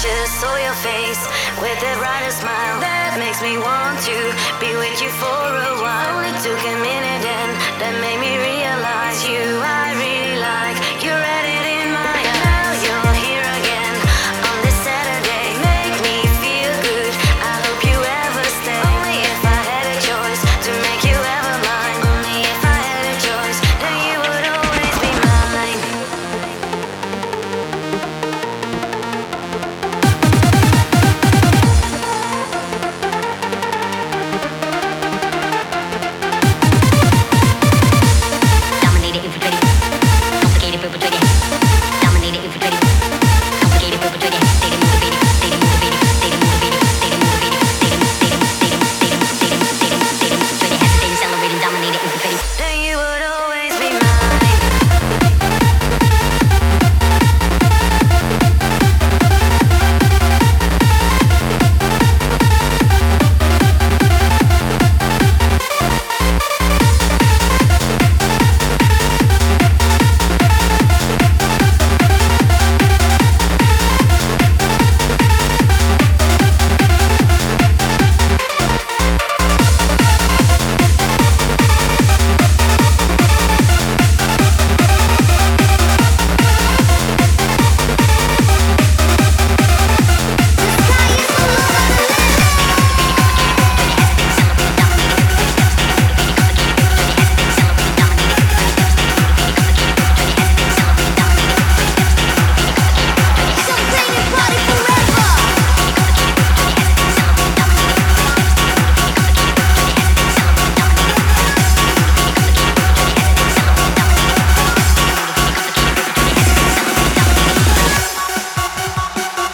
just saw your face with the brightest smile that makes me want to be with you for a while. It took a minute and that made me